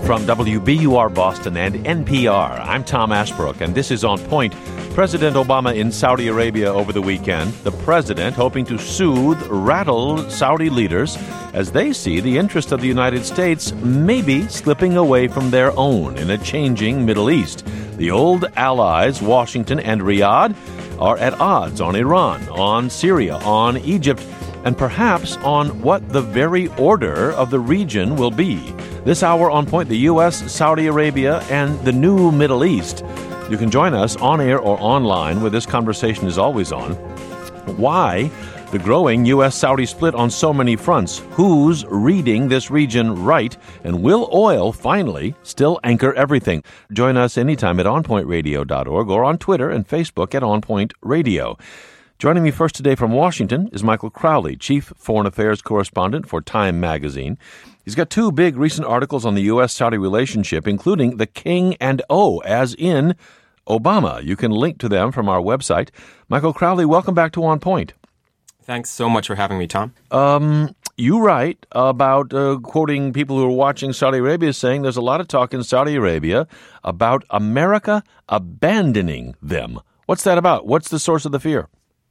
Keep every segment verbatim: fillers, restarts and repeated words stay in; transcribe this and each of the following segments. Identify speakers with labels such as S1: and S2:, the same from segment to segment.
S1: From W B U R Boston and N P R, I'm Tom Ashbrook, and this is On Point. President Obama in Saudi Arabia over the weekend. The president hoping to soothe rattled Saudi leaders as they see the interest of the United States maybe slipping away from their own in a changing Middle East. The old allies, Washington and Riyadh, are at odds on Iran, on Syria, on Egypt, and perhaps on what the very order of the region will be. This hour on Point, the U S, Saudi Arabia, and the new Middle East. You can join us on air or online, where this conversation is always on. Why the growing U S-Saudi split on so many fronts? Who's reading this region right? And will oil finally still anchor everything? Join us anytime at on point radio dot org or on Twitter and Facebook at OnPoint Radio. Joining me first today from Washington is Michael Crowley, Chief Foreign Affairs Correspondent for Time Magazine. He's got two big recent articles on the U S-Saudi relationship, including the King and O, as in Obama. You can link to them from our website. Michael Crowley, welcome back to On Point.
S2: Thanks so much for having me, Tom.
S1: Um, you write about, uh, quoting people who are watching Saudi Arabia, saying there's a lot of talk in Saudi Arabia about America abandoning them. What's that about? What's the source of the fear?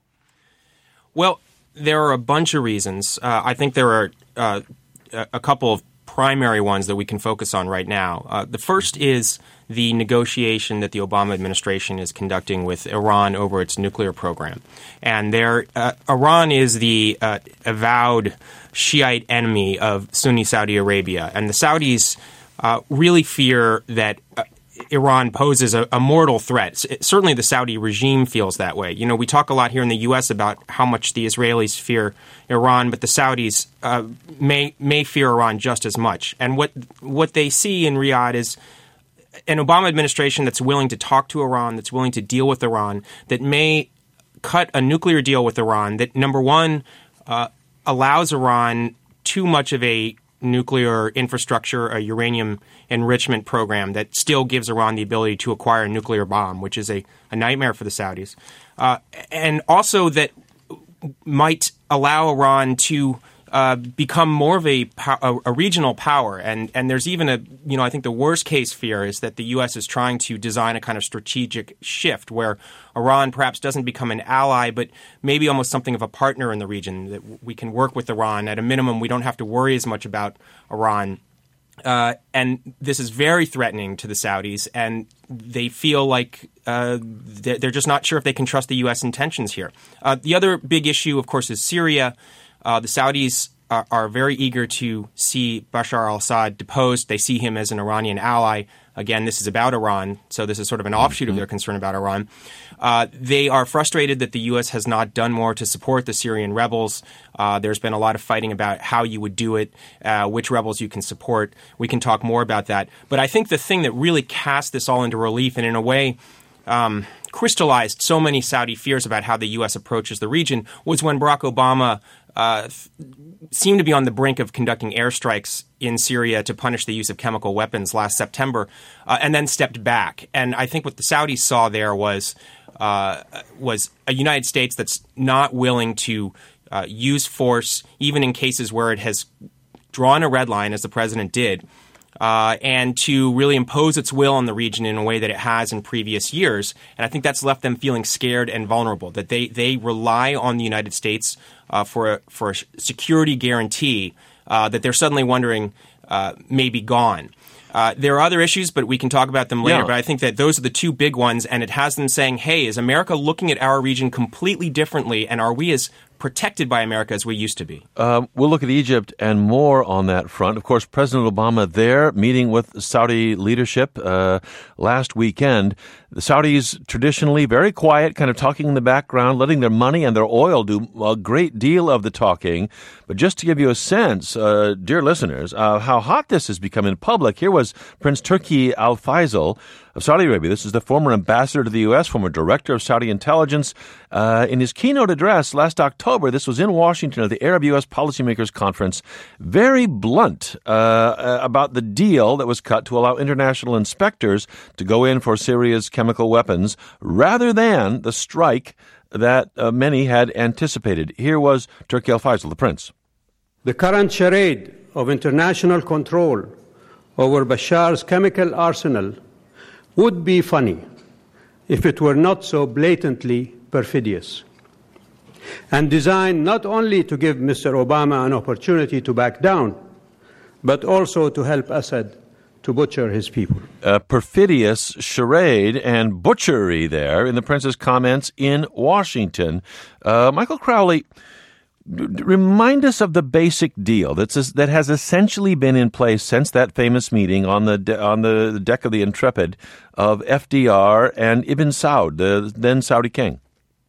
S2: Well, there are a bunch of reasons. Uh, I think there are uh, a couple of primary ones that we can focus on right now. Uh, the first is the negotiation that the Obama administration is conducting with Iran over its nuclear program. And there, uh, Iran is the uh, avowed Shiite enemy of Sunni Saudi Arabia. And the Saudis uh, really fear that uh, Iran poses a, a mortal threat. It, certainly the Saudi regime feels that way. You know, we talk a lot here in the U S about how much the Israelis fear Iran, but the Saudis uh, may may fear Iran just as much. And what what they see in Riyadh is an Obama administration that's willing to talk to Iran, that's willing to deal with Iran, that may cut a nuclear deal with Iran that, number one, uh, allows Iran too much of a nuclear infrastructure, a uranium enrichment program that still gives Iran the ability to acquire a nuclear bomb, which is a, a nightmare for the Saudis. Uh, and also that might allow Iran to uh, become more of a, a, a regional power. And, and there's even a, you know, I think the worst case fear is that the U S is trying to design a kind of strategic shift where Iran perhaps doesn't become an ally, but maybe almost something of a partner in the region, that we can work with Iran. At a minimum, we don't have to worry as much about Iran. Uh, and this is very threatening to the Saudis, and they feel like uh, they're just not sure if they can trust the U S intentions here. Uh, the other big issue, of course, is Syria. Uh, the Saudis are, are very eager to see Bashar al-Assad deposed. They see him as an Iranian ally. Again, this is about Iran, so this is sort of an offshoot mm-hmm. of their concern about Iran. Uh, they are frustrated that the U S has not done more to support the Syrian rebels. Uh, there's been a lot of fighting about how you would do it, uh, which rebels you can support. We can talk more about that. But I think the thing that really cast this all into relief and in a way um, crystallized so many Saudi fears about how the U S approaches the region was when Barack Obama uh, th- seemed to be on the brink of conducting airstrikes in Syria to punish the use of chemical weapons last September, uh, and then stepped back. And I think what the Saudis saw there was uh, was a United States that's not willing to uh, use force, even in cases where it has drawn a red line, as the president did, uh, and to really impose its will on the region in a way that it has in previous years. And I think that's left them feeling scared and vulnerable, that they, they rely on the United States uh, for, a, for a security guarantee uh, that they're suddenly wondering uh, may be gone. Uh, there are other issues, but we can talk about them later. Yeah. But I think that those are the two big ones, and it has them saying, hey, is America looking at our region completely differently, and are we as protected by America as we used to be?
S1: Uh, we'll look at Egypt and more on that front. Of course, President Obama there meeting with Saudi leadership uh, last weekend. The Saudis traditionally very quiet, kind of talking in the background, letting their money and their oil do a great deal of the talking. But just to give you a sense, uh, dear listeners, uh, how hot this has become in public, here was Prince Turki Al Faisal of Saudi Arabia. This is the former ambassador to the U S, former director of Saudi intelligence. Uh, in his keynote address last October, this was in Washington at the Arab U S Policymakers Conference, very blunt uh, about the deal that was cut to allow international inspectors to go in for Syria's chemical weapons rather than the strike that uh, many had anticipated. Here was Turki Al Faisal, the prince.
S3: The current charade of international control over Bashar's chemical arsenal would be funny if it were not so blatantly perfidious, and designed not only to give Mister Obama an opportunity to back down, but also to help Assad to butcher his people.
S1: A perfidious charade and butchery there in the prince's comments in Washington. Uh, Michael Crowley, d- remind us of the basic deal that's, that has essentially been in place since that famous meeting on the de- on the deck of the Intrepid of F D R and Ibn Saud, the then Saudi king.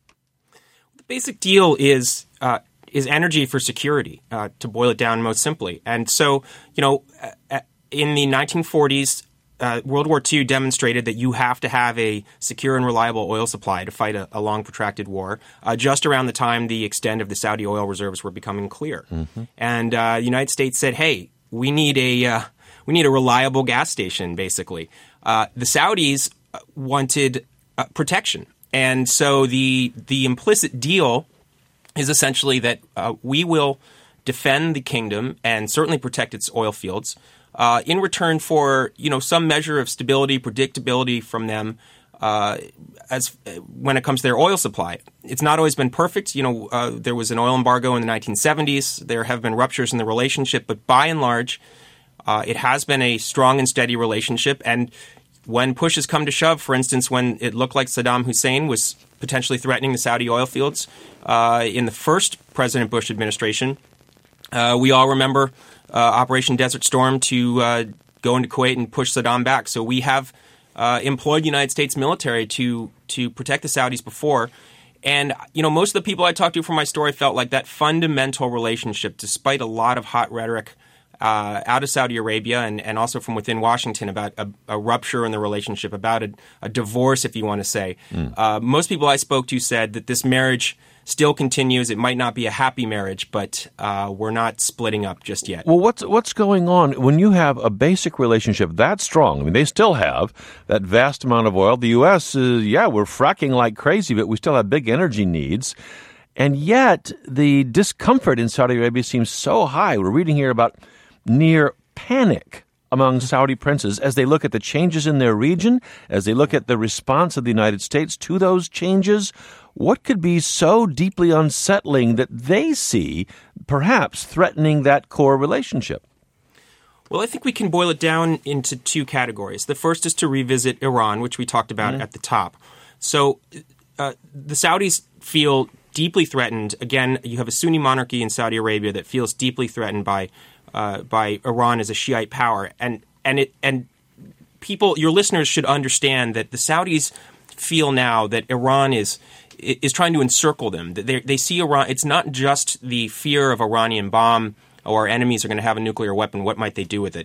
S2: The basic deal is uh, is energy for security, uh, to boil it down most simply. And so, you know, uh, in the nineteen forties, uh, World War Two demonstrated that you have to have a secure and reliable oil supply to fight a, a long, protracted war, uh, just around the time the extent of the Saudi oil reserves were becoming clear. Mm-hmm. And uh, the United States said, hey, we need a uh, we need a reliable gas station, basically. Uh, the Saudis wanted uh, protection. And so the the implicit deal is essentially that uh, we will defend the kingdom and certainly protect its oil fields uh, in return for, you know, some measure of stability, predictability from them uh, as when it comes to their oil supply. It's not always been perfect. You know, uh, there was an oil embargo in the nineteen seventies. There have been ruptures in the relationship, but by and large, uh, it has been a strong and steady relationship. And when push has come to shove, for instance, when it looked like Saddam Hussein was potentially threatening the Saudi oil fields uh, in the first President Bush administration, uh, we all remember uh, Operation Desert Storm to uh, go into Kuwait and push Saddam back. So we have uh, employed the United States military to to protect the Saudis before. And, you know, most of the people I talked to from my story felt like that fundamental relationship, despite a lot of hot rhetoric Uh, out of Saudi Arabia and, and also from within Washington about a, a rupture in the relationship, about a, a divorce, if you want to say. Mm. Uh, most people I spoke to said that this marriage still continues. It might not be a happy marriage, but uh, we're not splitting up just yet.
S1: Well, what's what's going on when you have a basic relationship that strong? I mean, they still have that vast amount of oil. The U S, uh, yeah, we're fracking like crazy, but we still have big energy needs. And yet the discomfort in Saudi Arabia seems so high. We're reading here about near panic among Saudi princes as they look at the changes in their region, as they look at the response of the United States to those changes. What could be so deeply unsettling that they see perhaps threatening that core relationship?
S2: Well, I think we can boil it down into two categories. The first is to revisit Iran, which we talked about mm-hmm. at the top. So uh, the Saudis feel deeply threatened. Again, you have a Sunni monarchy in Saudi Arabia that feels deeply threatened by Uh, by Iran as a Shiite power, and and it and people, your listeners should understand that the Saudis feel now that Iran is is trying to encircle them. That they they see Iran. It's not just the fear of Iranian bomb or our enemies are going to have a nuclear weapon. What might they do with it?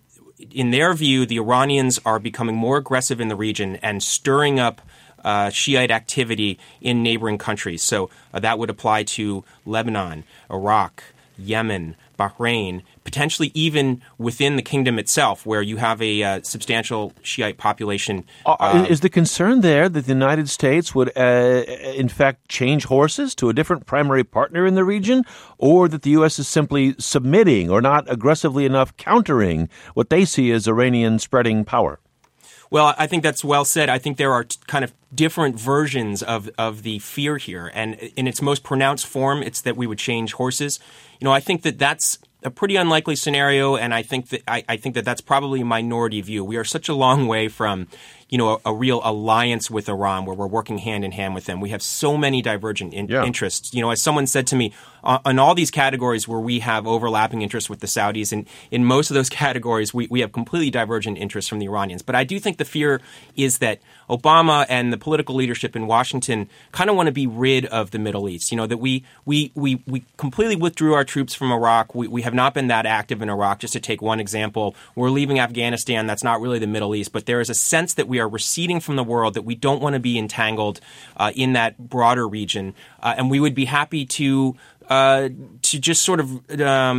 S2: In their view, the Iranians are becoming more aggressive in the region and stirring up Uh, Shiite activity in neighboring countries. So uh, that would apply to Lebanon, Iraq, Yemen, Bahrain, potentially even within the kingdom itself, where you have a uh, substantial Shiite population.
S1: Uh, is the concern there that the United States would, uh, in fact, change horses to a different primary partner in the region, or that the U S is simply submitting or not aggressively enough countering what they see as Iranian spreading power?
S2: Well, I think that's well said. I think there are t- kind of different versions of, of the fear here. And in its most pronounced form, it's that we would change horses. You know, I think that that's a pretty unlikely scenario, and I think that I, I think that that's probably a minority view. We are such a long way from, you know, a, a real alliance with Iran where we're working hand in hand with them. We have so many divergent in- yeah. interests. You know, as someone said to me, uh, on all these categories where we have overlapping interests with the Saudis, and in most of those categories, we, we have completely divergent interests from the Iranians. But I do think the fear is that Obama and the political leadership in Washington kind of want to be rid of the Middle East. You know, that we we we, we completely withdrew our troops from Iraq. We, we have not been that active in Iraq. Just to take one example, we're leaving Afghanistan. That's not really the Middle East, but there is a sense that we are receding from the world, that we don't want to be entangled uh, in that broader region. Uh, and we would be happy to uh, to just sort of um,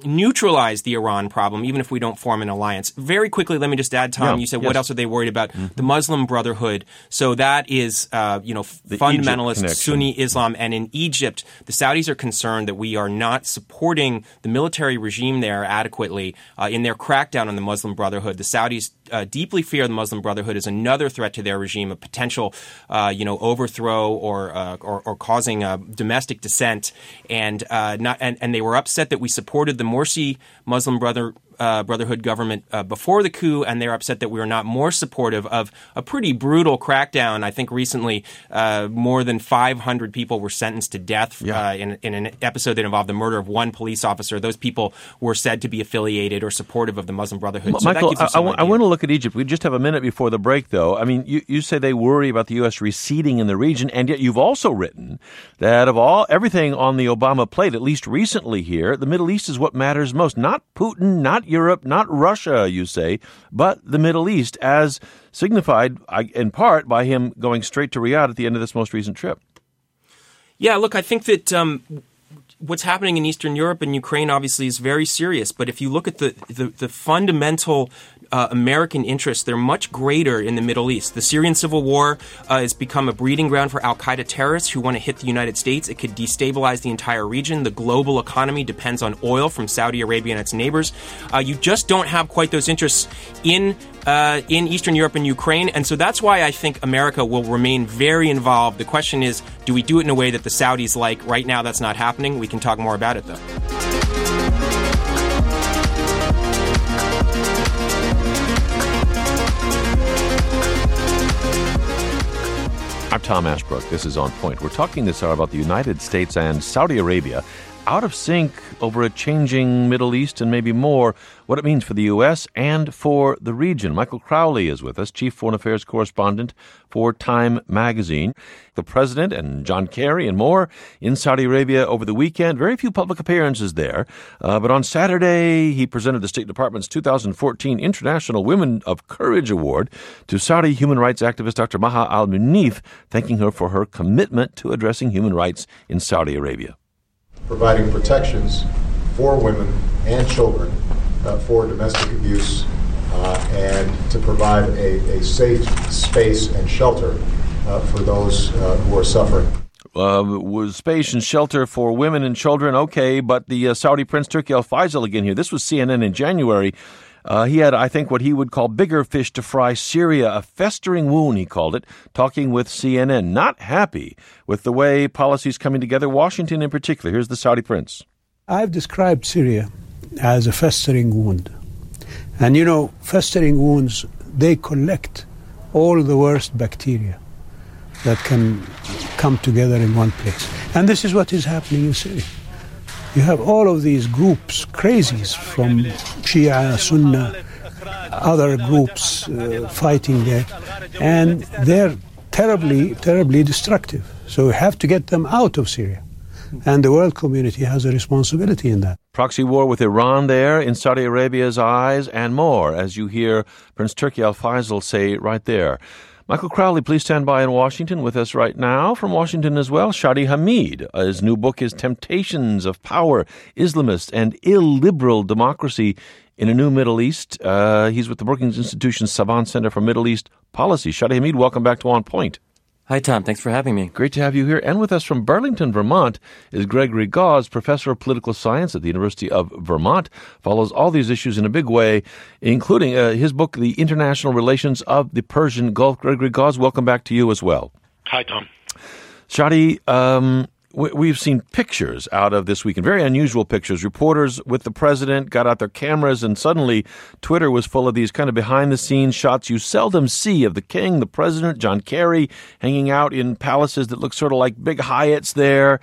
S2: neutralize the Iran problem, even if we don't form an alliance. Very quickly, let me just add, Tom,
S1: yeah,
S2: you said,
S1: yes.
S2: what else are they worried about?
S1: Mm-hmm.
S2: The Muslim Brotherhood. So that is, uh, you know,
S1: the
S2: fundamentalist Sunni Islam. And in Egypt, the Saudis are concerned that we are not supporting the military regime there adequately uh, in their crackdown on the Muslim Brotherhood. The Saudis uh, deeply fear the Muslim Brotherhood is another threat to their regime, a potential, uh, you know, overthrow or, uh, or or causing a domestic dissent. And uh, not and, and they were upset that we supported the Morsi Muslim Brother. Uh, Brotherhood government uh, before the coup, and they're upset that we were not more supportive of a pretty brutal crackdown. I think recently uh, more than five hundred people were sentenced to death
S1: yeah.
S2: uh, in, in an episode that involved the murder of one police officer. Those people were said to be affiliated or supportive of the Muslim Brotherhood.
S1: M-
S2: so
S1: Michael,
S2: that gives you
S1: I, I,
S2: some
S1: I want to look at Egypt. We just have a minute before the break, though. I mean, you, you say they worry about the U S receding in the region, and yet you've also written that of all everything on the Obama plate, at least recently here, the Middle East is what matters most. Not Putin, not Europe, not Russia. Russia, you say, but the Middle East, as signified in part by him going straight to Riyadh at the end of this most recent trip.
S2: Yeah, look, I think that um, what's happening in Eastern Europe and Ukraine obviously is very serious. But if you look at the the, the fundamental uh, American interests, they're much greater in the Middle East. The Syrian civil war uh, has become a breeding ground for al-Qaeda terrorists who want to hit the United States. It could destabilize the entire region. The global economy depends on oil from Saudi Arabia and its neighbors. Uh, you just don't have quite those interests in uh, in Eastern Europe and Ukraine. And so that's why I think America will remain very involved. The question is, do we do it in a way that the Saudis like? Right now, that's not happening. We can talk more about it, though.
S1: I'm Tom Ashbrook. This is On Point. We're talking this hour about the United States and Saudi Arabia out of sync over a changing Middle East and maybe more, what it means for the U S and for the region. Michael Crowley is with us, Chief Foreign Affairs Correspondent for Time Magazine. The President and John Kerry and more in Saudi Arabia over the weekend. Very few public appearances there. Uh, but on Saturday, he presented the State Department's two thousand fourteen International Women of Courage Award to Saudi human rights activist Doctor Maha Al-Munif, thanking her for her commitment to addressing human rights in Saudi Arabia.
S4: Providing protections for women and children uh, for domestic abuse uh, and to provide a, a safe space and shelter uh, for those uh, who are suffering.
S1: Uh, was space and shelter for women and children, okay, but the uh, Saudi Prince Turki Al Faisal again here. This was C N N in January. Uh, he had, I think, what he would call bigger fish to fry. Syria, a festering wound, he called it, talking with C N N. Not happy with the way policies coming together, Washington in particular. Here's the Saudi prince.
S3: I've described Syria as a festering wound. And, you know, festering wounds, they collect all the worst bacteria that can come together in one place. And this is what is happening in Syria. You have all of these groups, crazies from Shia, Sunnah, other groups uh, fighting there, and they're terribly, terribly destructive. So we have to get them out of Syria. And the world community has a responsibility in that.
S1: Proxy war with Iran there in Saudi Arabia's eyes and more, as you hear Prince Turki Al Faisal say right there. Michael Crowley, please stand by in Washington with us right now. From Washington as well, Shadi Hamid. His new book is Temptations of Power, Islamist and Illiberal Democracy in a New Middle East. Uh, he's with the Brookings Institution's Savant Center for Middle East Policy. Shadi Hamid, welcome back to On Point.
S5: Hi, Tom. Thanks for having me.
S1: Great to have you here. And with us from Burlington, Vermont, is Gregory Gause, professor of political science at the University of Vermont. Follows all these issues in a big way, including uh, his book, The International Relations of the Persian Gulf. Gregory Gause, welcome back to you as well.
S6: Hi, Tom.
S1: Shadi, um, we, we've seen pictures out of this weekend, very unusual pictures. Reporters with the president got out their cameras, and suddenly Twitter was full of these kind of behind-the-scenes shots you seldom see of the king, the president, John Kerry, hanging out in palaces that look sort of like big Hyatts there.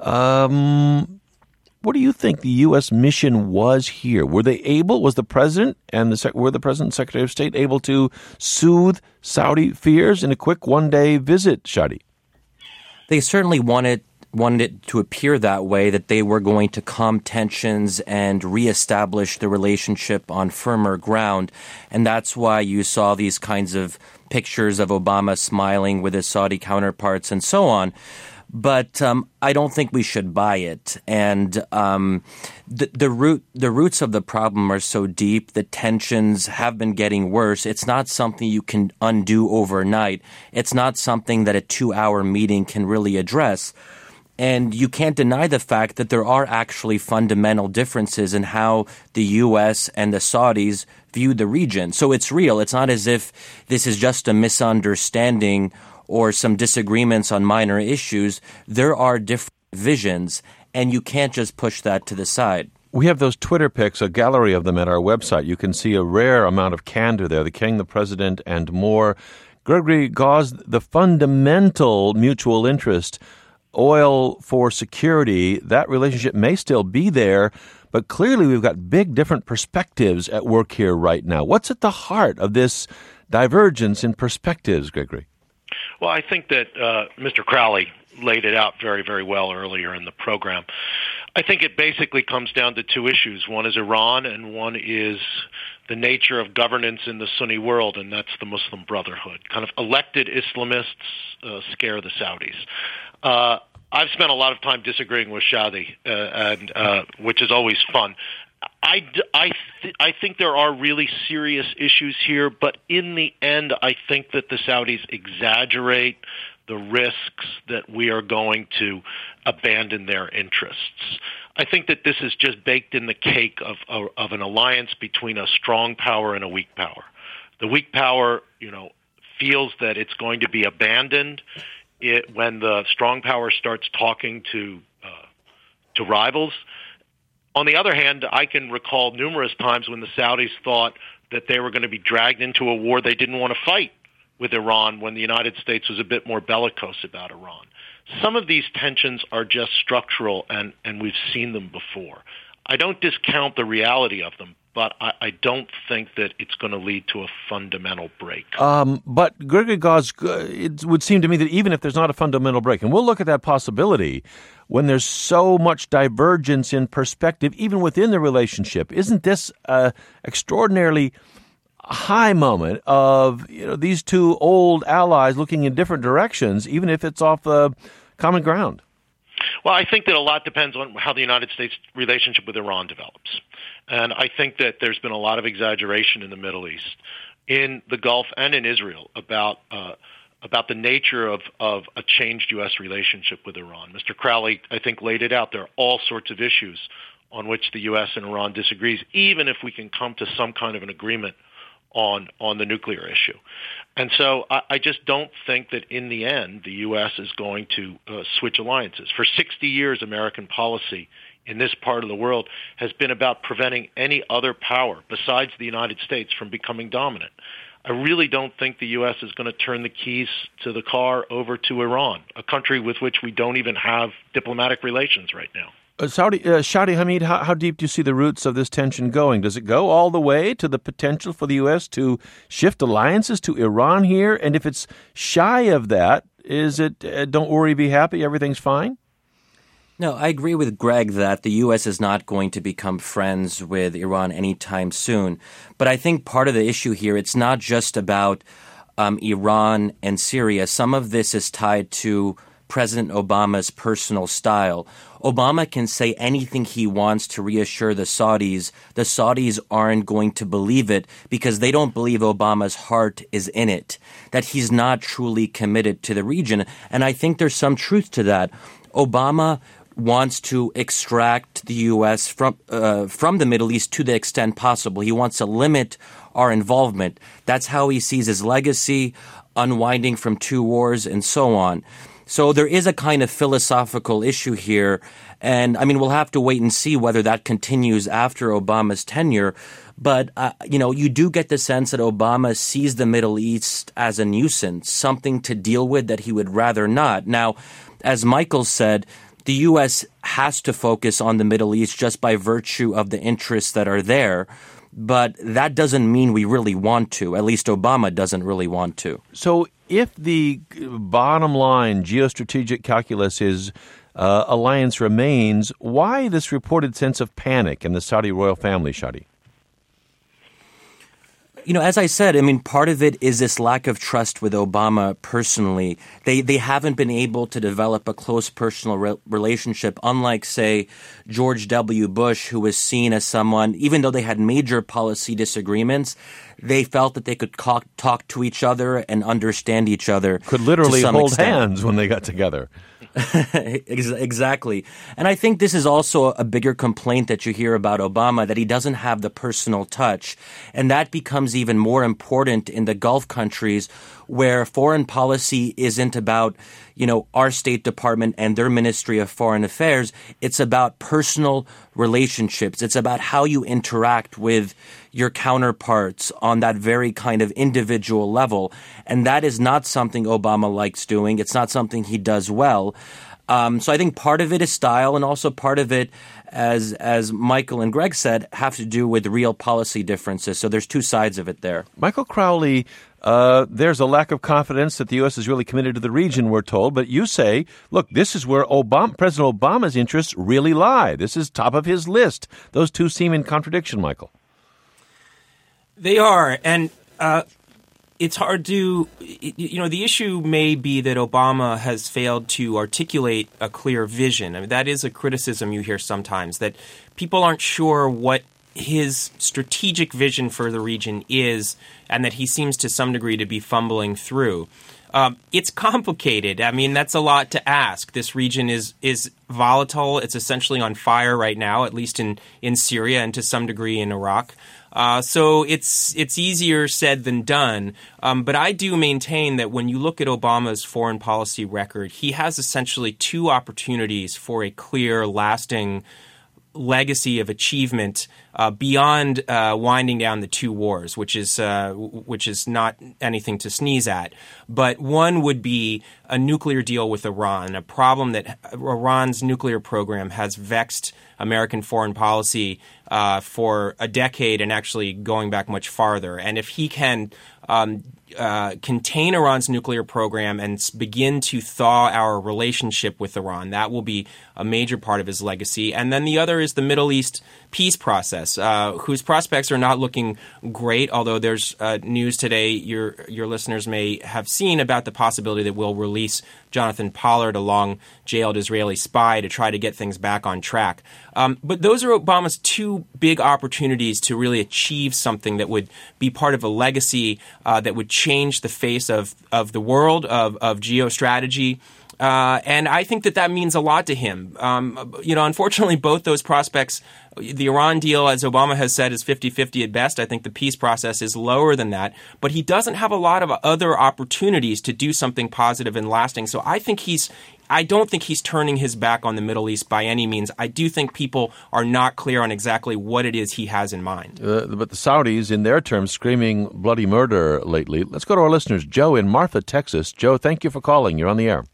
S1: Um, what do you think the U S mission was here? Were they able, was the president and the were the president and Secretary of State able to soothe Saudi fears in a quick one-day visit, Shadi?
S5: They certainly wanted wanted it to appear that way, that they were going to calm tensions and reestablish the relationship on firmer ground. And that's why you saw these kinds of pictures of Obama smiling with his Saudi counterparts and so on. but um, I don't think we should buy it. And um, the, the root the roots of the problem are so deep. The tensions have been getting worse. It's not something you can undo overnight. It's not something that a two-hour meeting can really address. And you can't deny the fact that there are actually fundamental differences in how the U S and the Saudis view the region. So it's real. It's not as if this is just a misunderstanding or some disagreements on minor issues. There are different visions, and you can't just push that to the side.
S1: We have those Twitter pics, a gallery of them at our website. You can see a rare amount of candor there, the king, the president, and more. Gregory Gause, the fundamental mutual interest, oil for security, that relationship may still be there, but clearly we've got big different perspectives at work here right now. What's at the heart of this divergence in perspectives, Gregory?
S6: Well, I think that uh, Mister Crowley laid it out very, very well earlier in the program. I think it basically comes down to two issues. One is Iran, and one is the nature of governance in the Sunni world, and that's the Muslim Brotherhood. Kind of elected Islamists uh, scare the Saudis. Uh, I've spent a lot of time disagreeing with Shadi, uh, and uh, which is always fun. I, I, th- I think there are really serious issues here, but in the end, I think that the Saudis exaggerate the risks that we are going to abandon their interests. I think that this is just baked in the cake of, of, of an alliance between a strong power and a weak power. The weak power, you know, feels that it's going to be abandoned it, when the strong power starts talking to uh, to rivals. On the other hand, I can recall numerous times when the Saudis thought that they were going to be dragged into a war they didn't want to fight with Iran when the United States was a bit more bellicose about Iran. Some of these tensions are just structural, and, and we've seen them before. I don't discount the reality of them, but I, I don't think that it's going to lead to a fundamental break.
S1: Um, but Gregory Gause, it would seem to me that even if there's not a fundamental break, and we'll look at that possibility, when there's so much divergence in perspective, even within the relationship, isn't this an extraordinarily high moment of, you know, these two old allies looking in different directions, even if it's off uh, common ground?
S6: Well, I think that a lot depends on how the United States' relationship with Iran develops. And I think that there's been a lot of exaggeration in the Middle East, in the Gulf and in Israel, about uh, about the nature of, of a changed U S relationship with Iran. Mister Crowley, I think, laid it out. There are all sorts of issues on which the U S and Iran disagrees, even if we can come to some kind of an agreement on on the nuclear issue. And so I, I just don't think that in the end the U S is going to uh, switch alliances. For sixty years, American policy in this part of the world has been about preventing any other power besides the United States from becoming dominant. I really don't think the U S is going to turn the keys to the car over to Iran, a country with which we don't even have diplomatic relations right now.
S1: Uh, Saudi, uh, Shadi Hamid, how, how deep do you see the roots of this tension going? Does it go all the way to the potential for the U S to shift alliances to Iran here? And if it's shy of that, is it, uh, don't worry, be happy, everything's fine?
S5: No, I agree with Greg that the U S is not going to become friends with Iran anytime soon. But I think part of the issue here, it's not just about um, Iran and Syria. Some of this is tied to President Obama's personal style. Obama can say anything he wants to reassure the Saudis. The Saudis aren't going to believe it because they don't believe Obama's heart is in it, that he's not truly committed to the region. And I think there's some truth to that. Obama wants to extract the U S from uh, from the Middle East to the extent possible. He wants to limit our involvement. That's how he sees his legacy, unwinding from two wars and so on. So there is a kind of philosophical issue here. And, I mean, we'll have to wait and see whether that continues after Obama's tenure. But, uh, you know, you do get the sense that Obama sees the Middle East as a nuisance, something to deal with that he would rather not. Now, as Michael said, the U S has to focus on the Middle East just by virtue of the interests that are there. But that doesn't mean we really want to. At least Obama doesn't really want to.
S1: So if the bottom line geostrategic calculus is uh, alliance remains, why this reported sense of panic in the Saudi royal family, Shadi?
S5: You know, as I said, I mean, part of it is this lack of trust with Obama personally. They they haven't been able to develop a close personal re- relationship, unlike, say, George W. Bush, who was seen as someone, even though they had major policy disagreements, they felt that they could co- talk to each other and understand each other.
S1: Could literally hold
S5: extent.
S1: hands when they got together.
S5: Exactly. And I think this is also a bigger complaint that you hear about Obama, that he doesn't have the personal touch. And that becomes even more important in the Gulf countries, where foreign policy isn't about, you know, our State Department and their Ministry of Foreign Affairs. It's about personal relationships. It's about how you interact with your counterparts on that very kind of individual level. And that is not something Obama likes doing. It's not something he does well. Um, so I think part of it is style, and also part of it, as as Michael and Greg said, have to do with real policy differences. So there's two sides of it there.
S1: Michael Crowley, uh, there's a lack of confidence that the U S is really committed to the region, we're told. But you say, look, this is where Obama, President Obama's interests really lie. This is top of his list. Those two seem in contradiction, Michael.
S2: They are, and uh, it's hard to, you know, the issue may be that Obama has failed to articulate a clear vision. I mean, that is a criticism you hear sometimes, that people aren't sure what his strategic vision for the region is, and that he seems to some degree to be fumbling through. Um, it's complicated. I mean, that's a lot to ask. This region is is volatile. It's essentially on fire right now, at least in, in Syria and to some degree in Iraq. Uh, so it's it's easier said than done. Um, but I do maintain that when you look at Obama's foreign policy record, he has essentially two opportunities for a clear, lasting legacy of achievement uh, beyond uh, winding down the two wars, which is uh, which is not anything to sneeze at. But one would be a nuclear deal with Iran, a problem that Iran's nuclear program has vexed American foreign policy uh, for a decade, and actually going back much farther. And if he can um, uh, contain Iran's nuclear program and begin to thaw our relationship with Iran, that will be a major part of his legacy. And then the other is the Middle East peace process, uh, whose prospects are not looking great, although there's uh, news today your your listeners may have seen about the possibility that we'll release Jonathan Pollard, a long-jailed Israeli spy, to try to get things back on track. Um, but those are Obama's two big opportunities to really achieve something that would be part of a legacy uh, that would change the face of, of the world, of, of geostrategy. Uh, and I think that that means a lot to him. Um, you know, unfortunately, both those prospects, the Iran deal, as Obama has said, is fifty-fifty at best. I think the peace process is lower than that. But he doesn't have a lot of other opportunities to do something positive and lasting. So I think he's I don't think he's turning his back on the Middle East by any means. I do think people are not clear on exactly what it is he has in mind.
S1: Uh, but the Saudis, in their terms, screaming bloody murder lately. Let's go to our listeners. Joe in Marfa, Texas. Joe, thank you for calling. You're on the air.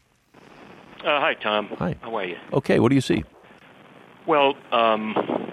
S7: Uh, hi, Tom.
S1: Hi.
S7: How are you?
S1: Okay, what do you see?
S7: Well, um,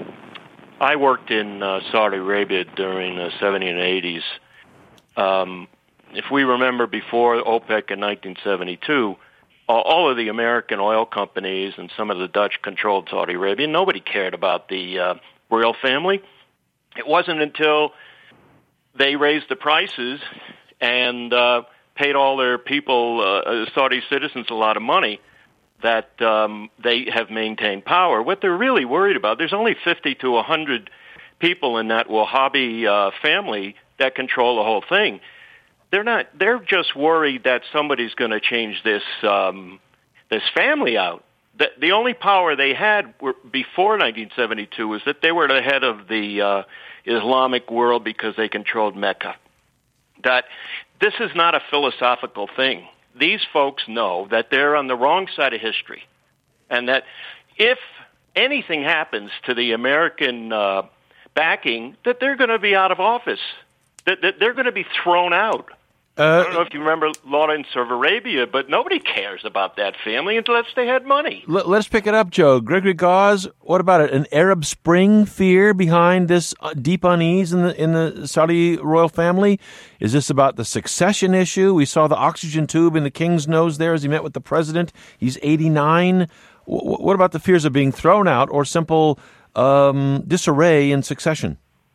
S7: I worked in uh, Saudi Arabia during the seventies and eighties. Um, if we remember before OPEC in nineteen seventy-two, all of the American oil companies and some of the Dutch controlled Saudi Arabia, nobody cared about the uh, royal family. It wasn't until they raised the prices and uh, paid all their people, uh, Saudi citizens, a lot of money, that um, they have maintained power. What they're really worried about, there's only fifty to one hundred people in that Wahhabi uh, family that control the whole thing. They're not. They're just worried that somebody's going to change this um, this family out. The, the only power they had were, before nineteen seventy-two was that they were the head of the uh, Islamic world because they controlled Mecca. That this is not a philosophical thing. These folks know that they're on the wrong side of history, and that if anything happens to the American uh, backing, that they're going to be out of office, that, that they're going to be thrown out. Uh, I don't know if you remember Lawrence of Arabia, but nobody cares about that family unless they had money.
S1: L- let's pick it up, Joe. Gregory Gause, what about it? An Arab Spring fear behind this deep unease in the in the Saudi royal family? Is this about the succession issue? We saw the oxygen tube in the king's nose there as he met with the president. He's eighty-nine. W- what about the fears of being thrown out or simple um, disarray in succession?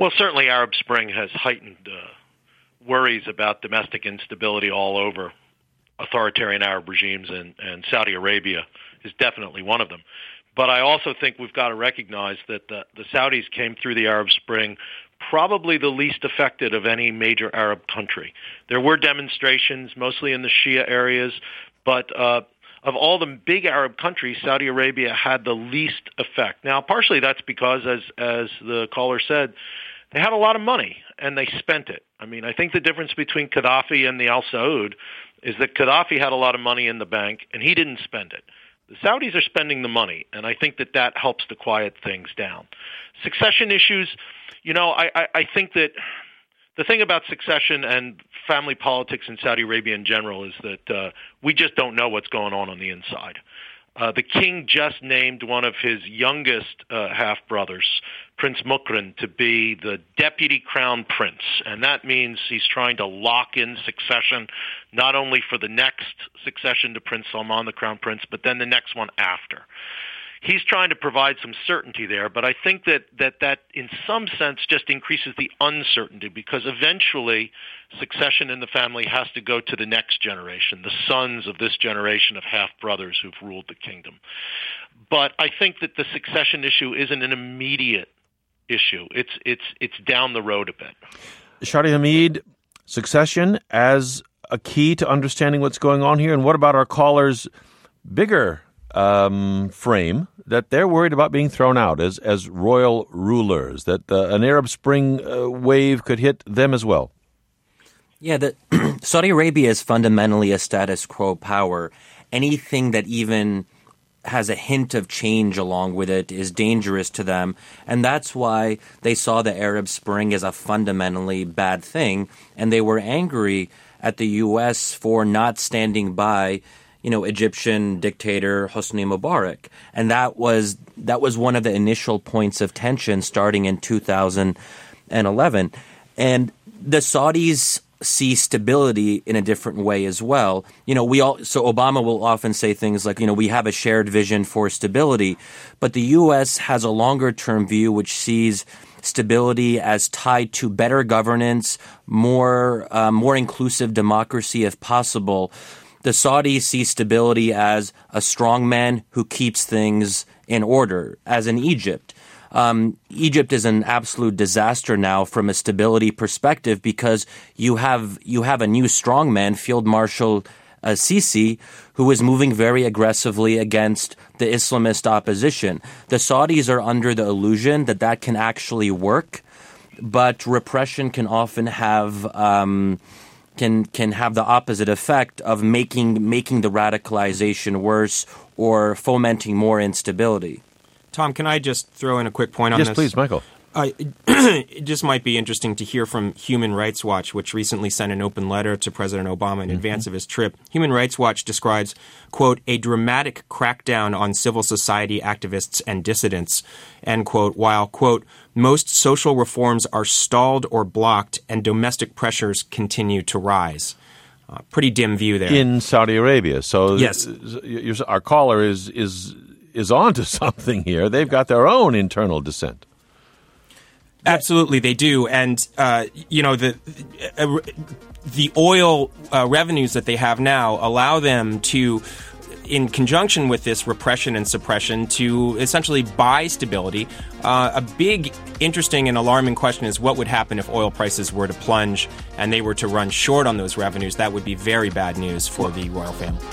S6: Well, certainly Arab Spring has heightened uh, worries about domestic instability all over authoritarian Arab regimes, and, and Saudi Arabia is definitely one of them. But I also think we've got to recognize that the, the Saudis came through the Arab Spring probably the least affected of any major Arab country. There were demonstrations, mostly in the Shia areas, but uh, of all the big Arab countries, Saudi Arabia had the least effect. Now, partially that's because, as as the caller said, they had a lot of money, and they spent it. I mean, I think the difference between Gaddafi and the Al Saud is that Gaddafi had a lot of money in the bank, and he didn't spend it. The Saudis are spending the money, and I think that that helps to quiet things down. Succession issues, you know, I, I, I think that the thing about succession and family politics in Saudi Arabia in general is that uh, we just don't know what's going on on the inside. Uh, the king just named one of his youngest uh, half-brothers, Prince Mukran, to be the deputy crown prince. And that means he's trying to lock in succession, not only for the next succession to Prince Salman, the crown prince, but then the next one after. He's trying to provide some certainty there, but I think that, that that in some sense just increases the uncertainty, because eventually succession in the family has to go to the next generation, the sons of this generation of half-brothers who've ruled the kingdom. But I think that the succession issue isn't an immediate issue. It's it's it's down the road a bit.
S1: Shadi Hamid, succession as a key to understanding what's going on here, and what about our caller's bigger um, frame, that they're worried about being thrown out as, as royal rulers, that uh, an Arab Spring uh, wave could hit them as well?
S5: Yeah, the, Saudi Arabia is fundamentally a status quo power. Anything that even has a hint of change along with it is dangerous to them. And that's why they saw the Arab Spring as a fundamentally bad thing. And they were angry at the U S for not standing by, you know, Egyptian dictator Hosni Mubarak. And that was that was one of the initial points of tension starting in two thousand eleven. And the Saudis see stability in a different way as well. You know, we all, so Obama will often say things like, you know, we have a shared vision for stability, but the U S has a longer term view which sees stability as tied to better governance, more, uh, more inclusive democracy if possible. The Saudis see stability as a strongman who keeps things in order, as in Egypt. Um, Egypt is an absolute disaster now from a stability perspective because you have you have a new strongman, Field Marshal uh, Sisi, who is moving very aggressively against the Islamist opposition. The Saudis are under the illusion that that can actually work, but repression can often have um, can can have the opposite effect of making making the radicalization worse or fomenting more instability.
S2: Tom, can I just throw in a quick point on
S1: yes,
S2: this?
S1: Yes, please, Michael.
S2: Uh, it just might be interesting to hear from Human Rights Watch, which recently sent an open letter to President Obama in mm-hmm. advance of his trip. Human Rights Watch describes, quote, a dramatic crackdown on civil society activists and dissidents, end quote, while, quote, most social reforms are stalled or blocked and domestic pressures continue to rise. Uh, pretty dim view there.
S1: In Saudi Arabia. So
S2: yes.
S1: th- our caller is is... is on to something here. They've got their own internal dissent.
S2: Absolutely, they do. And, uh, you know, the uh, the oil uh, revenues that they have now allow them to, in conjunction with this repression and suppression, to essentially buy stability. Uh, a big, interesting, and alarming question is what would happen if oil prices were to plunge and they were to run short on those revenues. That would be very bad news for the royal family.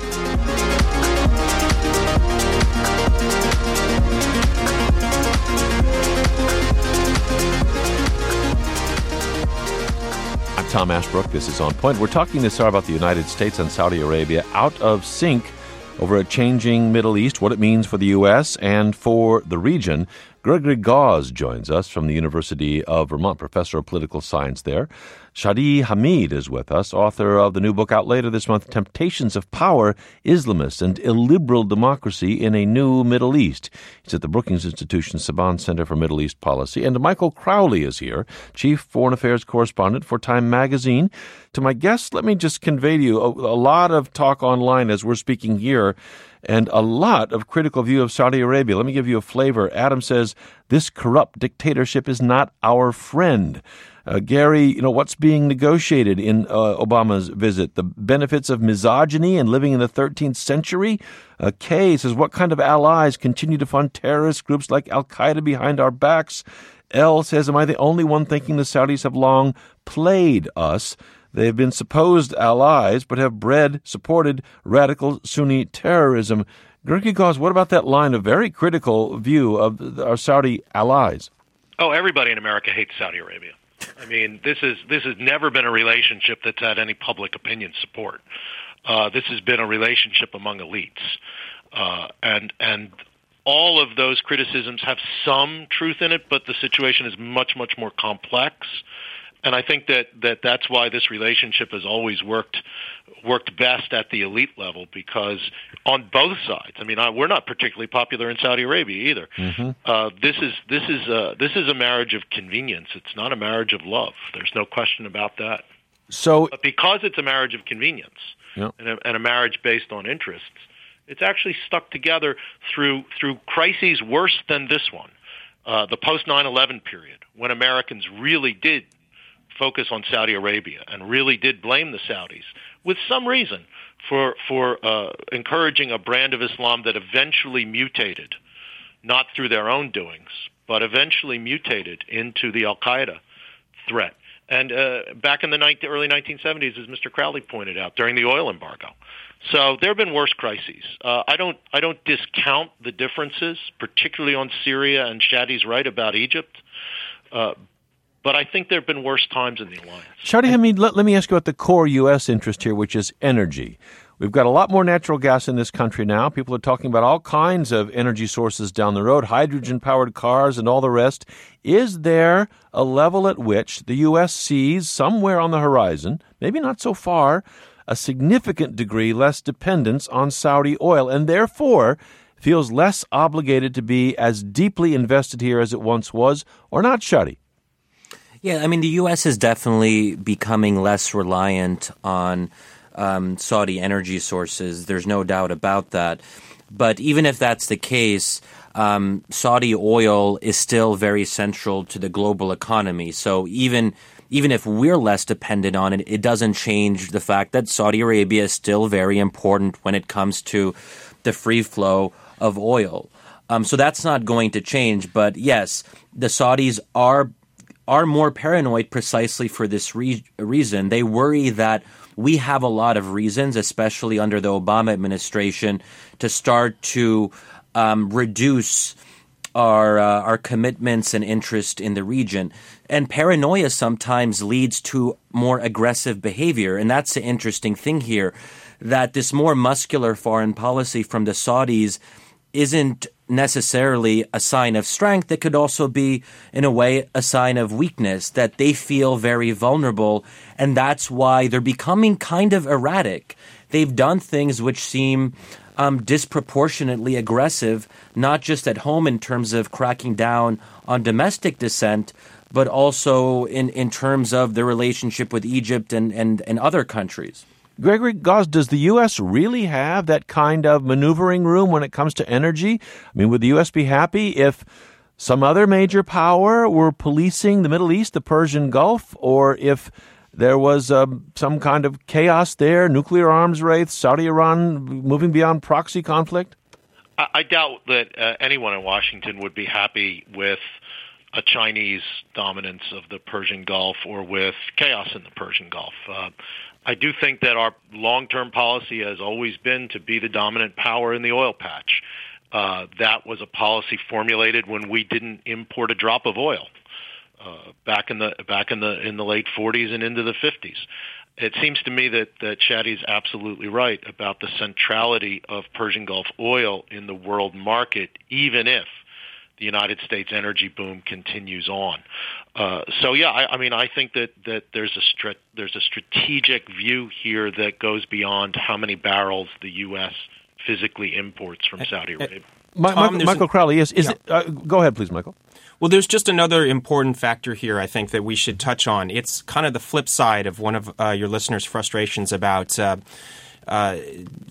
S1: Tom Ashbrook. This is On Point. We're talking this hour about the United States and Saudi Arabia out of sync over a changing Middle East, what it means for the U S and for the region. Gregory Gause joins us from the University of Vermont, professor of political science there. Shadi Hamid is with us, author of the new book out later this month, Temptations of Power, Islamist and Illiberal Democracy in a New Middle East. He's at the Brookings Institution Saban Center for Middle East Policy. And Michael Crowley is here, chief foreign affairs correspondent for Time Magazine. To my guests, let me just convey to you a, a lot of talk online as we're speaking here. and a lot of critical view of Saudi Arabia. Let me give you a flavor. Adam says, this corrupt dictatorship is not our friend. Uh, Gary, you know, what's being negotiated in uh, Obama's visit? The benefits of misogyny and living in the thirteenth century? Uh, Kay says, what kind of allies continue to fund terrorist groups like Al-Qaeda behind our backs? L says, am I the only one thinking the Saudis have long played us? They have been supposed allies, but have bred, supported radical Sunni terrorism. Gregory Gause, what about that line of very critical view of our Saudi allies?
S6: Oh, everybody in America hates Saudi Arabia. I mean, this is this has never been a relationship that's had any public opinion support. Uh, this has been a relationship among elites, uh, and and all of those criticisms have some truth in it, but the situation is much much more complex. And I think that, that that's why this relationship has always worked worked best at the elite level, because on both sides, I mean, I, we're not particularly popular in Saudi Arabia either. Mm-hmm. Uh, this is this is a, this is a marriage of convenience. It's not a marriage of love. There's no question about that.
S1: So,
S6: but because it's a marriage of convenience yep. and, a, and a marriage based on interests, it's actually stuck together through through crises worse than this one, uh, the post nine eleven period, when Americans really did focus on Saudi Arabia and really did blame the Saudis with some reason for for uh, encouraging a brand of Islam that eventually mutated, not through their own doings, but eventually mutated into the Al-Qaeda threat. And uh, back in the nineteen, early nineteen seventies, as Mister Crowley pointed out, during the oil embargo. So there have been worse crises. Uh, I don't I don't discount the differences, particularly on Syria, and Shadi's right about Egypt. Uh, But I think there have been worse times in the alliance.
S1: Shadi, I mean, let, let me ask you about the core U S interest here, which is energy. We've got a lot more natural gas in this country now. People are talking about all kinds of energy sources down the road, hydrogen-powered cars and all the rest. Is there a level at which the U S sees somewhere on the horizon, maybe not so far, a significant degree less dependence on Saudi oil, and therefore feels less obligated to be as deeply invested here as it once was, or not, Shadi?
S5: Yeah, I mean, the U S is definitely becoming less reliant on um, Saudi energy sources. There's no doubt about that. But even if that's the case, um, Saudi oil is still very central to the global economy. So even even if we're less dependent on it, it doesn't change the fact that Saudi Arabia is still very important when it comes to the free flow of oil. Um, so that's not going to change. But yes, the Saudis are are more paranoid precisely for this re- reason. They worry that we have a lot of reasons, especially under the Obama administration, to start to um, reduce our uh, our commitments and interest in the region. And paranoia sometimes leads to more aggressive behavior. And that's the interesting thing here, that this more muscular foreign policy from the Saudis isn't necessarily a sign of strength. It could also be, in a way, a sign of weakness, that they feel very vulnerable, and that's why they're becoming kind of erratic. They've done things which seem um, disproportionately aggressive, not just at home in terms of cracking down on domestic dissent, but also in, in terms of their relationship with Egypt and, and, and other countries.
S1: Gregory Gause, does the U S really have that kind of maneuvering room when it comes to energy? I mean, would the U S be happy if some other major power were policing the Middle East, the Persian Gulf, or if there was um, some kind of chaos there, nuclear arms race, Saudi Iran moving beyond proxy conflict?
S6: I, I doubt that uh, anyone in Washington would be happy with a Chinese dominance of the Persian Gulf or with chaos in the Persian Gulf. Uh, I do think that our long-term policy has always been to be the dominant power in the oil patch. Uh, that was a policy formulated when we didn't import a drop of oil uh, back in the back in the in the late forties and into the fifties. It seems to me that that Shadi's absolutely right about the centrality of Persian Gulf oil in the world market, even if the United States energy boom continues on. Uh, so, yeah, I, I mean, I think that, that there's a strat- there's a strategic view here that goes beyond how many barrels the U S physically imports from Saudi Arabia.
S1: My,
S2: Tom,
S1: Michael, Michael Crowley, is, is
S2: yeah.
S1: it, uh, go ahead, please, Michael.
S2: Well, there's just another important factor here, I think, that we should touch on. It's kind of the flip side of one of uh, your listeners' frustrations about uh, uh,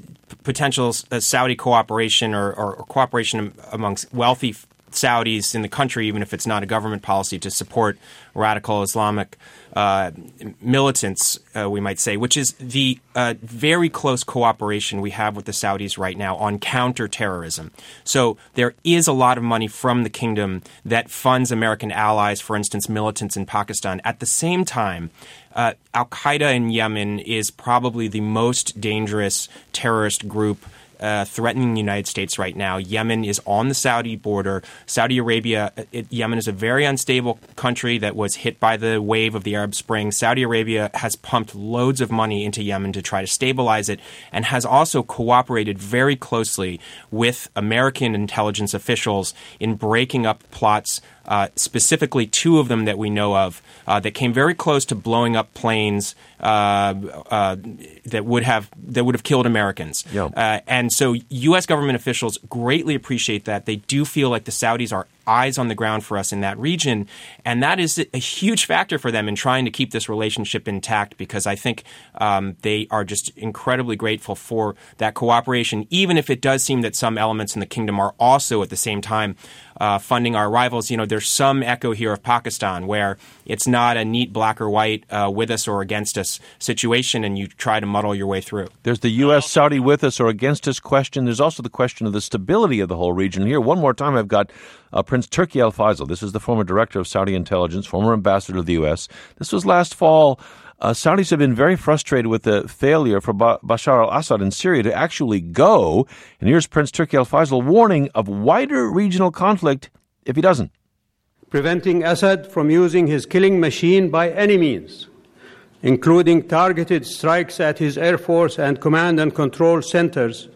S2: potential uh, Saudi cooperation or, or, or cooperation amongst wealthy Saudis in the country, even if it's not a government policy, to support radical Islamic uh, militants, uh, we might say, which is the uh, very close cooperation we have with the Saudis right now on counterterrorism. So there is a lot of money from the kingdom that funds American allies, for instance, militants in Pakistan. At the same time, uh, Al-Qaeda in Yemen is probably the most dangerous terrorist group Uh, threatening the United States right now. Yemen is on the Saudi border. Saudi Arabia, it, Yemen is a very unstable country that was hit by the wave of the Arab Spring. Saudi Arabia has pumped loads of money into Yemen to try to stabilize it and has also cooperated very closely with American intelligence officials in breaking up plots, uh, specifically two of them that we know of, uh, that came very close to blowing up planes uh, uh, that would have that would have killed Americans.
S1: Yeah.
S2: Uh, and so U S government officials greatly appreciate that. They do feel like the Saudis are eyes on the ground for us in that region. And that is a huge factor for them in trying to keep this relationship intact, because I think um, they are just incredibly grateful for that cooperation, even if it does seem that some elements in the kingdom are also at the same time uh, funding our rivals. You know, there's some echo here of Pakistan where it's not a neat black or white uh, with us or against us situation, and you try to muddle your way through.
S1: There's the U S Saudi with us or against us question. There's also the question of the stability of the whole region. Here, one more time, I've got uh, Prince Turki Al Faisal. This is the former director of Saudi intelligence, former ambassador to the U S. This was last fall. Uh, Saudis have been very frustrated with the failure for ba- Bashar al-Assad in Syria to actually go. And here's Prince Turki Al Faisal warning of wider regional conflict if he doesn't.
S3: Preventing Assad from using his killing machine by any means, including targeted strikes at his air force and command and control centers,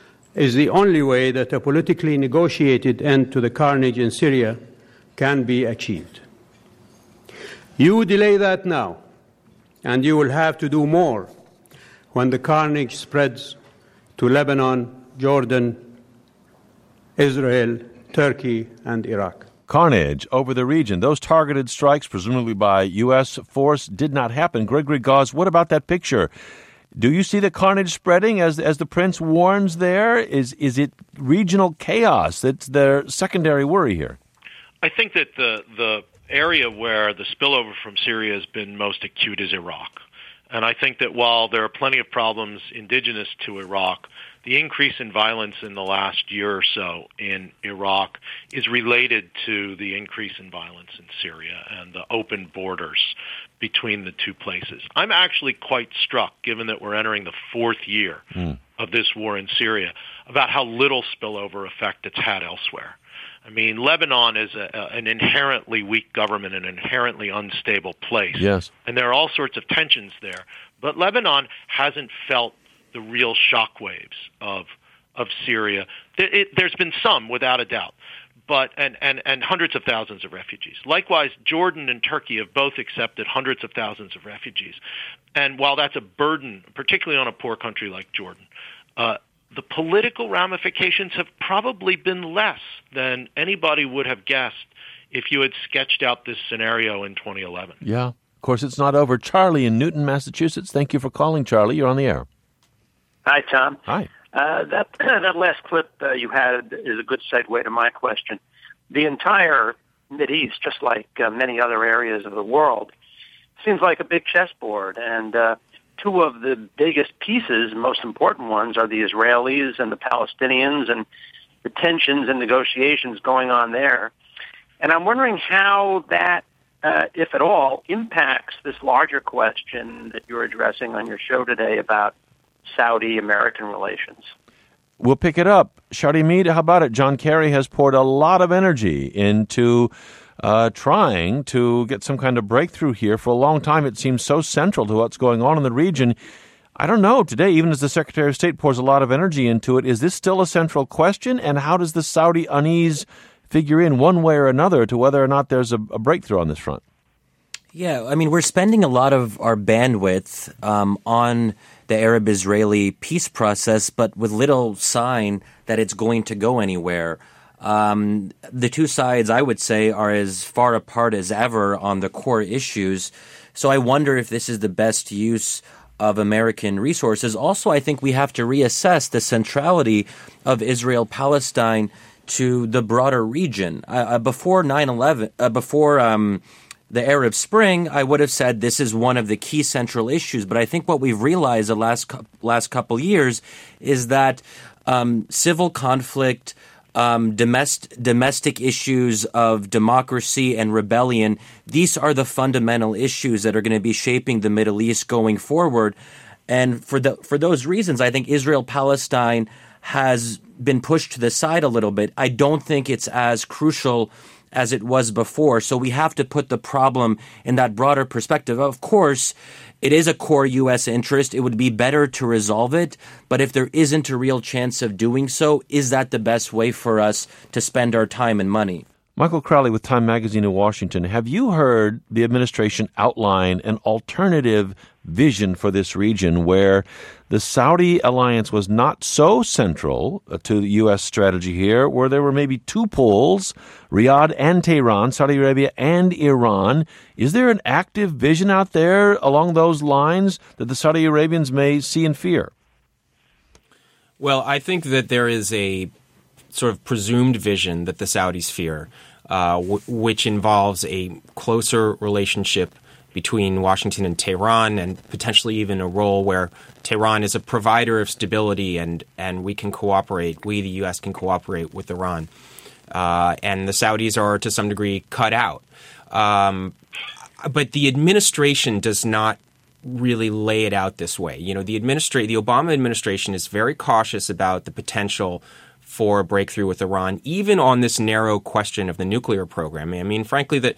S3: is the only way that a politically negotiated end to the carnage in Syria can be achieved. You delay that now, and you will have to do more when the carnage spreads to Lebanon, Jordan, Israel, Turkey, and Iraq.
S1: Carnage over the region. Those targeted strikes, presumably by U S force, did not happen. Gregory Gause, what about that picture? Do you see the carnage spreading as as the prince warns there? Is is it regional chaos that's their secondary worry here?
S6: I think that the the area where the spillover from Syria has been most acute is Iraq. And I think that while there are plenty of problems indigenous to Iraq, the increase in violence in the last year or so in Iraq is related to the increase in violence in Syria and the open borders between the two places. I'm actually quite struck, given that we're entering the fourth year mm. of this war in Syria, about how little spillover effect it's had elsewhere. I mean, Lebanon is a, a, an inherently weak government, an inherently unstable place.
S1: Yes.
S6: And there are all sorts of tensions there. But Lebanon hasn't felt the real shockwaves of of Syria. It, it, there's been some, without a doubt, but and, and, and hundreds of thousands of refugees. Likewise, Jordan and Turkey have both accepted hundreds of thousands of refugees. And while that's a burden, particularly on a poor country like Jordan, uh, the political ramifications have probably been less than anybody would have guessed if you had sketched out this scenario in twenty eleven.
S1: Yeah. Of course, it's not over. Charlie in Newton, Massachusetts. Thank you for calling, Charlie. You're on the air.
S8: Hi, Tom.
S1: Hi.
S8: Uh, that that last clip uh, you had is a good segue to my question. The entire Mideast, just like uh, many other areas of the world, seems like a big chessboard, and uh, two of the biggest pieces, most important ones, are the Israelis and the Palestinians and the tensions and negotiations going on there. And I'm wondering how that, uh, if at all, impacts this larger question that you're addressing on your show today about Saudi-American relations.
S1: We'll pick it up. Shadi Mead, how about it? John Kerry has poured a lot of energy into uh, trying to get some kind of breakthrough here. For a long time, it seems so central to what's going on in the region. I don't know. Today, even as the Secretary of State pours a lot of energy into it, is this still a central question? And how does the Saudi unease figure in one way or another to whether or not there's a, a breakthrough on this front?
S5: Yeah, I mean, we're spending a lot of our bandwidth um, on the Arab-Israeli peace process, but with little sign that it's going to go anywhere. Um, the two sides, I would say, are as far apart as ever on the core issues. So I wonder if this is the best use of American resources. Also, I think we have to reassess the centrality of Israel-Palestine to the broader region. Uh, before nine eleven, uh, before um, the Arab Spring, I would have said this is one of the key central issues. But I think what we've realized the last last couple years is that um, civil conflict, um, domestic domestic issues of democracy and rebellion, these are the fundamental issues that are going to be shaping the Middle East going forward. And for the for those reasons, I think Israel-Palestine has been pushed to the side a little bit. I don't think it's as crucial as it was before. So we have to put the problem in that broader perspective. Of course, it is a core U S interest. It would be better to resolve it. But if there isn't a real chance of doing so, is that the best way for us to spend our time and money?
S1: Michael Crowley with Time Magazine in Washington. Have you heard the administration outline an alternative vision for this region where the Saudi alliance was not so central to the U S strategy here, where there were maybe two poles, Riyadh and Tehran, Saudi Arabia and Iran? Is there an active vision out there along those lines that the Saudi Arabians may see and fear?
S2: Well, I think that there is a sort of presumed vision that the Saudis fear, uh, w- which involves a closer relationship between Washington and Tehran, and potentially even a role where Tehran is a provider of stability, and, and we can cooperate, we, the U S, can cooperate with Iran. Uh, and the Saudis are, to some degree, cut out. Um, but the administration does not really lay it out this way. You know, the administra- the Obama administration is very cautious about the potential for a breakthrough with Iran, even on this narrow question of the nuclear program. I mean, frankly, that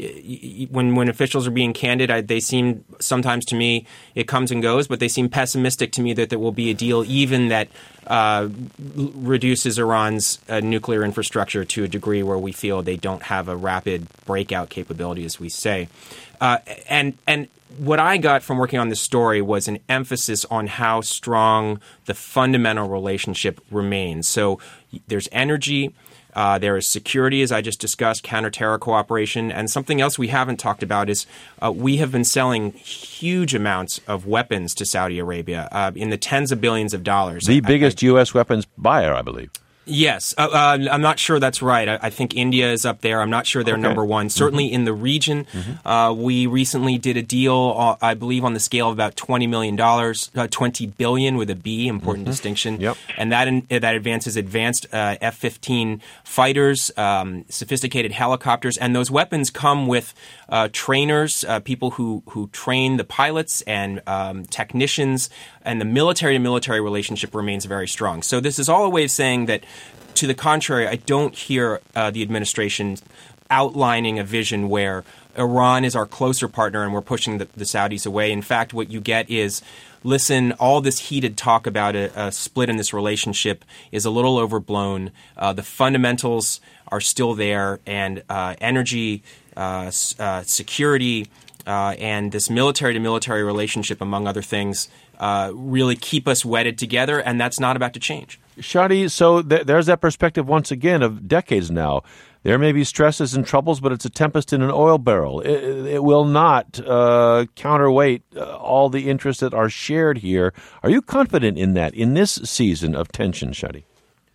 S2: when when officials are being candid, I, they seem sometimes to me it comes and goes, but they seem pessimistic to me that there will be a deal even that uh, reduces Iran's uh, nuclear infrastructure to a degree where we feel they don't have a rapid breakout capability, as we say. Uh, and and what I got from working on this story was an emphasis on how strong the fundamental relationship remains. So there's energy, uh, there is security, as I just discussed, counter-terror cooperation, and something else we haven't talked about is uh, we have been selling huge amounts of weapons to Saudi Arabia uh, in the tens of billions of dollars.
S1: The
S2: I,
S1: biggest
S2: I,
S1: U S weapons buyer, I believe.
S2: Yes. Uh, uh, I'm not sure that's right. I, I think India is up there. I'm not sure they're okay. number one. Certainly mm-hmm. in the region, mm-hmm. uh, we recently did a deal, uh, I believe, on the scale of about twenty million dollars, uh, twenty billion dollars with a B, important mm-hmm. distinction. Yep. And that in, that advances advanced uh, F fifteen fighters, um, sophisticated helicopters, and those weapons come with uh, trainers, uh, people who, who train the pilots and um, technicians, and the military-to-military relationship remains very strong. So this is all a way of saying that, to the contrary, I don't hear uh, the administration outlining a vision where Iran is our closer partner and we're pushing the, the Saudis away. In fact, what you get is, listen, all this heated talk about a, a split in this relationship is a little overblown. Uh, the fundamentals are still there, and uh, energy, uh, uh, security, uh, and this military-to-military relationship, among other things, uh, really keep us wedded together, and that's not about to change.
S1: Shadi, so th- there's that perspective once again of decades now. There may be stresses and troubles, but it's a tempest in an oil barrel. It, it will not uh, counterweight uh, all the interests that are shared here. Are you confident in that, in this season of tension, Shadi?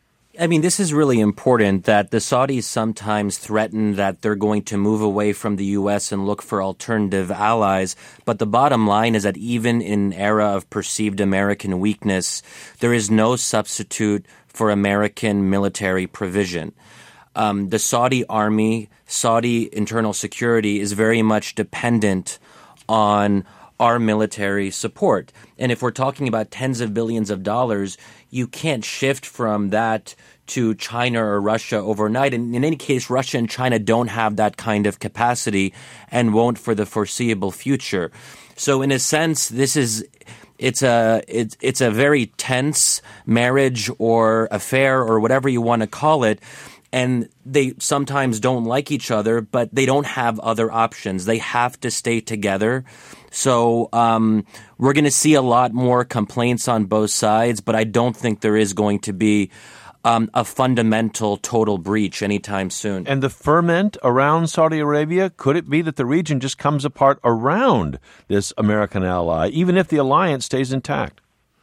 S5: I mean, this is really important that the Saudis sometimes threaten that they're going to move away from the U S and look for alternative allies. But the bottom line is that even in an era of perceived American weakness, there is no substitute for American military provision. Um, the Saudi army, Saudi internal security is very much dependent on our military support. And if we're talking about tens of billions of dollars, you can't shift from that to China or Russia overnight. And in any case, Russia and China don't have that kind of capacity and won't for the foreseeable future. So in a sense, this is it's a it's it's a very tense marriage or affair or whatever you want to call it. And they sometimes don't like each other, but they don't have other options. They have to stay together. So um, we're going to see a lot more complaints on both sides, but I don't think there is going to be um, a fundamental total breach anytime soon.
S1: And the ferment around Saudi Arabia, could it be that the region just comes apart around this American ally, even if the alliance stays intact?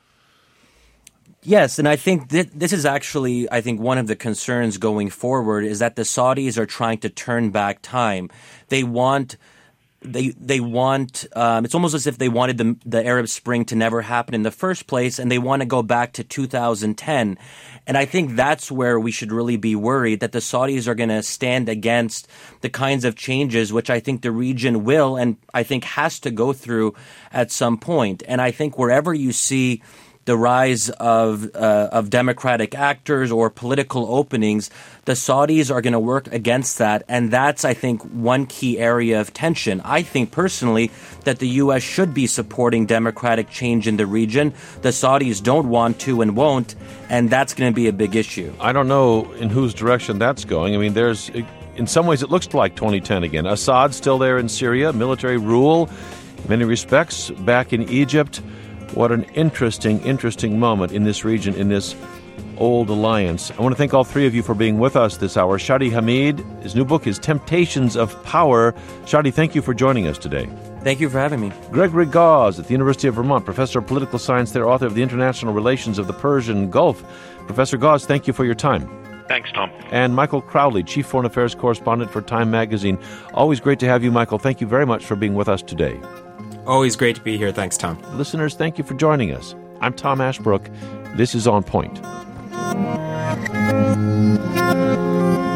S5: Yes, and I think th- this is actually, I think, one of the concerns going forward is that the Saudis are trying to turn back time. They want, they they want. Um, it's almost as if they wanted the the Arab Spring to never happen in the first place, and they want to go back to two thousand ten. And I think that's where we should really be worried that the Saudis are going to stand against the kinds of changes which I think the region will and I think has to go through at some point. And I think wherever you see the rise of uh, of democratic actors or political openings, the Saudis are going to work against that. And that's, I think, one key area of tension. I think personally that the U S should be supporting democratic change in the region. The Saudis don't want to and won't, and that's going to be a big issue.
S1: I don't know in whose direction that's going. I mean, there's, in some ways, it looks like twenty ten again. Assad's still there in Syria, military rule, in many respects, back in Egypt. What an interesting, interesting moment in this region, in this old alliance. I want to thank all three of you for being with us this hour. Shadi Hamid, his new book is Temptations of Power. Shadi, thank you for joining us today.
S5: Thank you for having me.
S1: Gregory Gause at the University of Vermont, professor of political science there, author of The International Relations of the Persian Gulf. Professor Gause, thank you for your time.
S6: Thanks, Tom.
S1: And Michael Crowley, chief foreign affairs correspondent for Time Magazine. Always great to have you, Michael. Thank you very much for being with us today.
S2: Always great to be here. Thanks, Tom.
S1: Listeners, thank you for joining us. I'm Tom Ashbrook. This is On Point.